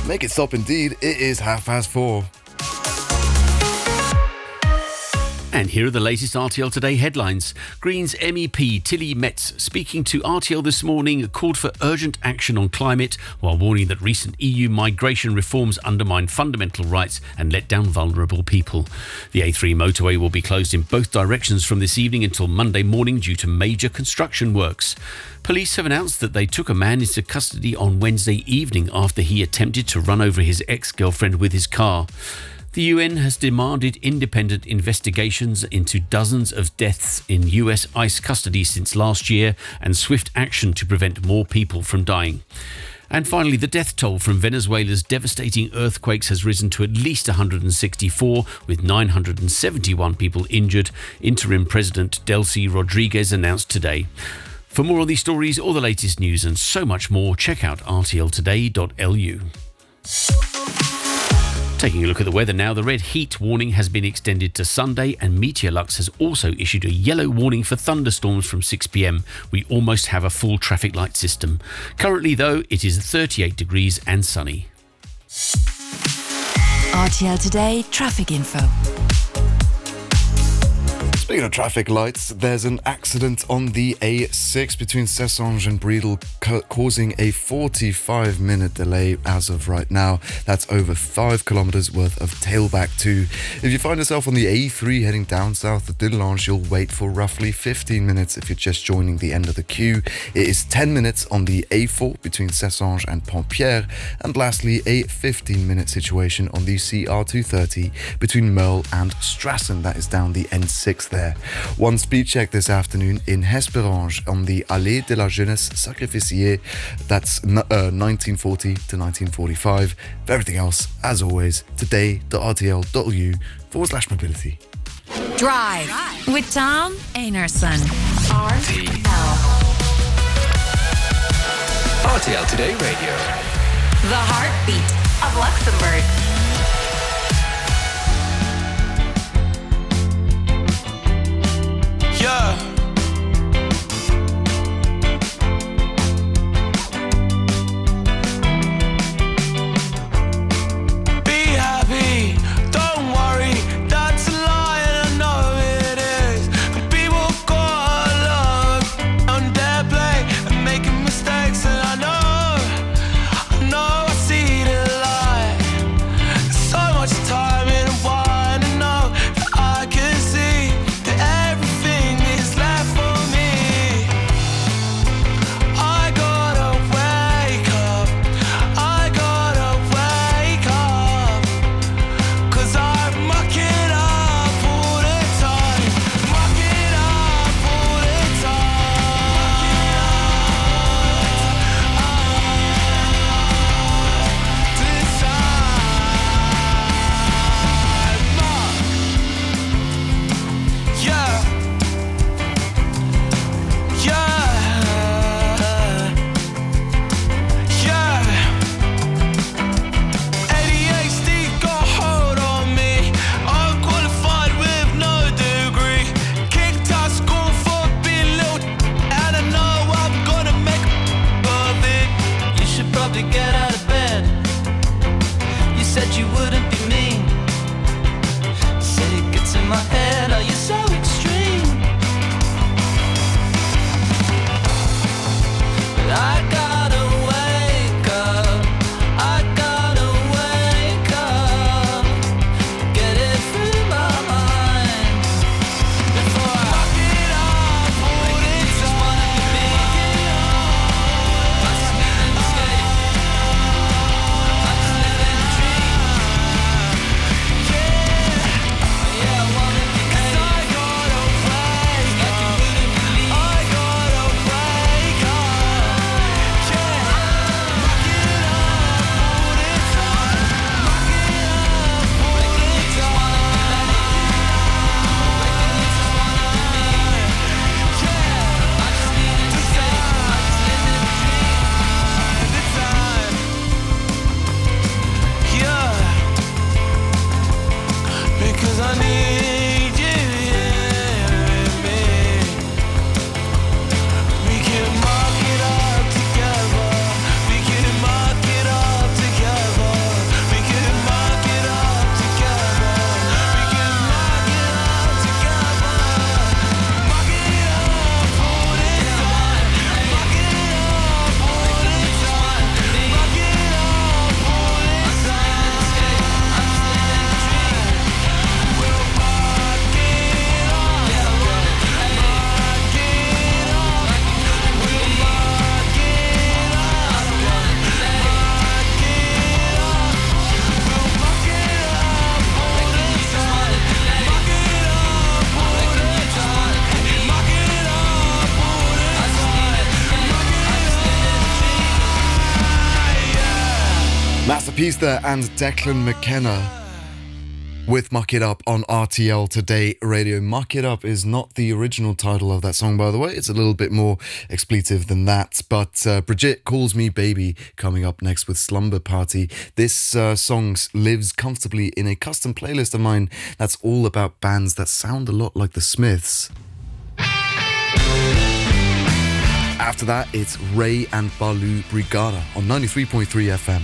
Make it stop indeed. It is 4:30. And here are the latest RTL Today headlines. Greens MEP Tilly Metz, speaking to RTL this morning, called for urgent action on climate while warning that recent EU migration reforms undermine fundamental rights and let down vulnerable people. The A3 motorway will be closed in both directions from this evening until Monday morning due to major construction works. Police have announced that they took a man into custody on Wednesday evening after he attempted to run over his ex-girlfriend with his car. The UN has demanded independent investigations into dozens of deaths in US ICE custody since last year and swift action to prevent more people from dying. And finally, the death toll from Venezuela's devastating earthquakes has risen to at least 164, with 971 people injured, Interim President Delcy Rodriguez announced today. For more on these stories, all the latest news and so much more, check out rtltoday.lu. Taking a look at the weather now, the red heat warning has been extended to Sunday, and Meteorlux has also issued a yellow warning for thunderstorms from 6 p.m. We almost have a full traffic light system. Currently, though, it is 38 degrees and sunny. RTL Today traffic info. Speaking of traffic lights, there's an accident on the A6 between Cessange and Bredel causing a 45-minute delay as of right now. That's over 5 kilometers worth of tailback too. If you find yourself on the A3 heading down south of Dudelange, you'll wait for roughly 15 minutes if you're just joining the end of the queue. It is 10 minutes on the A4 between Cessange and Pontpierre, and lastly a 15-minute situation on the CR230 between Meulles and Strassen. That is down the N6 there. One speed check this afternoon in Hesperange on the Allée de la Jeunesse Sacrificiée. That's 1940 to 1945. For everything else, as always, today.rtl.lu/mobility. Drive with Tom Einarson. RTL Today Radio. The heartbeat of Luxembourg. Yeah. Be happy, don't worry, that's a lie and I know it is. And people gotta look on their play and making mistakes, and I know I see the light. There's so much time in a while, and I know that I can see that everything is like Peace there and Declan McKenna with Muck It Up on RTL Today Radio. Muck It Up is not the original title of that song, by the way. It's a little bit more expletive than that. But Brigitte Calls Me Baby coming up next with Slumber Party. This song lives comfortably in a custom playlist of mine that's all about bands that sound a lot like the Smiths. After that, it's Ray and Balu Brigada on 93.3 FM.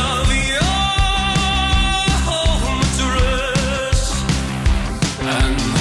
And